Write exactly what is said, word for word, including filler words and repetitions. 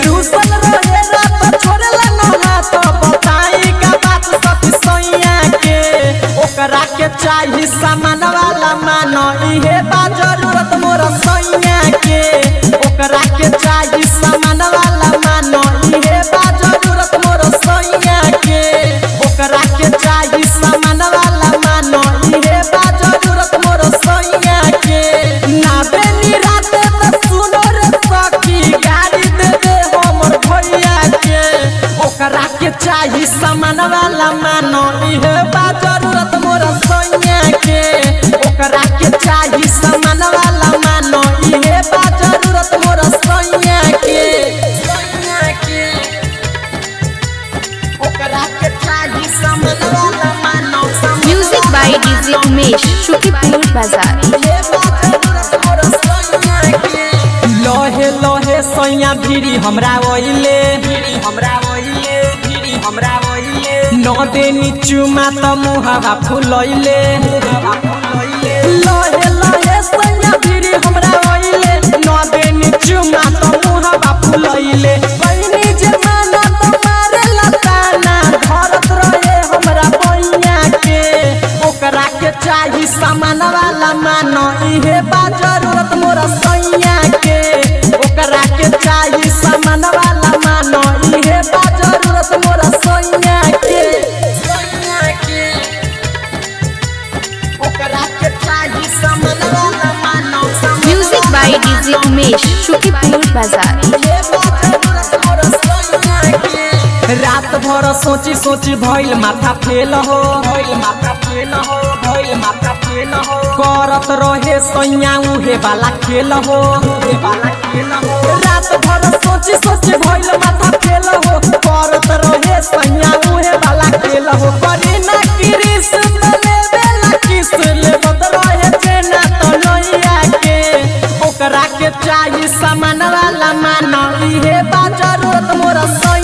रूसल रहे रात छोड़ला न हाथ बताई का बात सती सैया के ओकरा के चाही सामान वाला मानो इहे बा जरूरत मोर सैया के ओकरा के चाही सामान वाला मानो इहे बा जरूरत मोर सैया के ओकरा के चाही सामान वाला मानो इहे बा जरूरत मोर सैया के ना बेनी रात त सुनो रे सखी गाड़ी दे दे हमर भैया के ओकरा के चाही सामान वाला मानो इहे बा जरूरत मोर सैया के ओकरा के चाही सामान वाला मानो इहे बा जरूरत मोर सैया के सैया के ओकरा के चाही सामान वाला मानो music by DJ Umesh Shukipur बाजार। लोहे लोहे सैया भिरी हमरा ओइले भिरी हमरा ओइले भिरी हमरा ओइले न देनी चुमा त मुहावा फुलैले लोहे लोहे सैया भिरी हमरा ओइले न देनी चुमा त मुहावा फुलैले बहिनी जे माना त मारे लताना धरत रहे हमरा पैया के ओकरा के चाही सामान वाला मानो इहे बा जरूरत मोर सैया के ओकरा के चाही सामान वाला मानो इहे बा जरूरत मोर सैया के सैया के ओकरा के चाही सामान वाला मानो music by DJ Umesh Shukipur बाजार। इहे बा जरूरत मोर सैया के रात भर सोची सोची भइल माथा फेल हो भइल माथा फेल हो भइल माथा फेल हो करत रहे सैया उहे वाला खेल हो उहे वाला खेल हो रात भर सोची सोची भइल माथा फेल हो करत रहे सैया उहे वाला खेल हो करे ना किरिस तले बेला किस ले बद रहे जेना त नैया के ओकरा के चाही सामान वाला मानो इहे बा जरूरत मोर